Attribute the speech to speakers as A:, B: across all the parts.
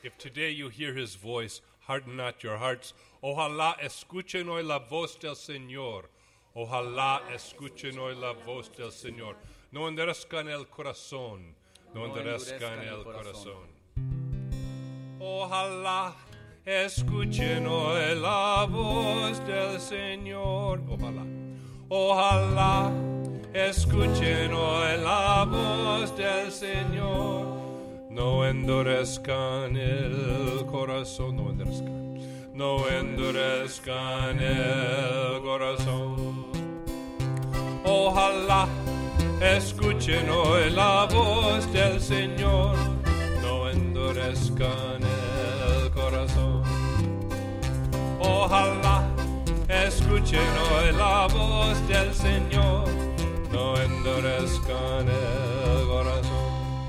A: If today you hear his voice, harden not your hearts. Ojalá escuchen hoy la voz del Señor. Ojalá escuchen hoy la voz del Señor. No endurezcan el corazón. No endurezcan el corazón. Ojalá escuchen hoy la voz del Señor. Ojalá. Ojalá escuchen hoy la voz del Señor. No endurezcan el corazón. No endurezcan. No endurezcan el corazón. Ojalá escuchen hoy la voz del Señor. No endurezcan el corazón. Ojalá escuchen hoy la voz del Señor. No endurezcan el corazón.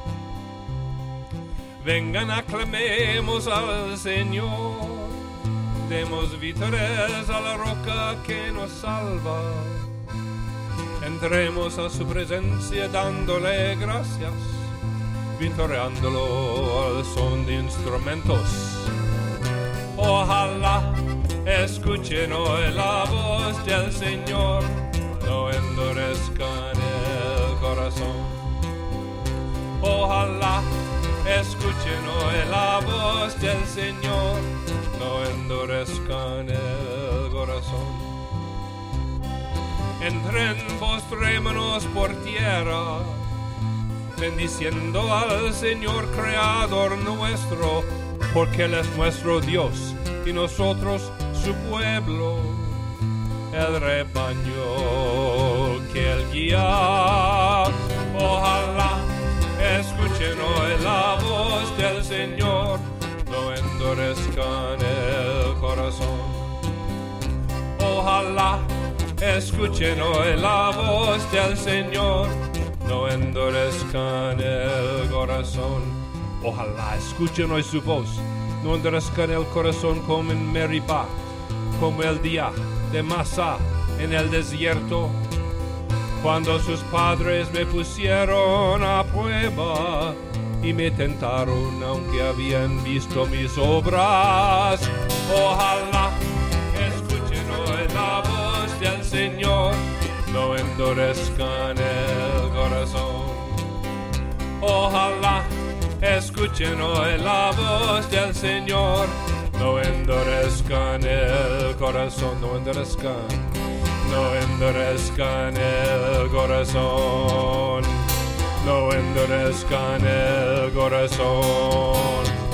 A: Vengan, aclamemos al Señor. Demos vítores a la roca que nos salva. Entremos a su presencia dándole gracias, vitoreándolo al son de instrumentos. Ojalá escuchen hoy la voz del Señor. No endurezcan el corazón. Ojalá escuchen hoy la voz del Señor. No endurezcan el corazón. Entren, postrémonos por tierra, bendiciendo al Señor Creador nuestro, porque Él es nuestro Dios y nosotros su pueblo, el rebaño que Él guía. Ojalá escuchen hoy la voz del Señor. No endurezcan el corazón. Ojalá escuchen hoy la voz del Señor. No endurezcan el corazón. Ojalá escuchen hoy su voz. No endurezcan el corazón como en Meribá, como el día de Masá en el desierto, cuando sus padres me pusieron a prueba y me tentaron aunque habían visto mis obras. Ojalá escuchen hoy la voz del Señor. No endurezcan el corazón. Ojalá escuchen hoy la voz del Señor. No endurezcan el corazón. No endurezcan. No endurezcan el corazón. No endurezcan el corazón.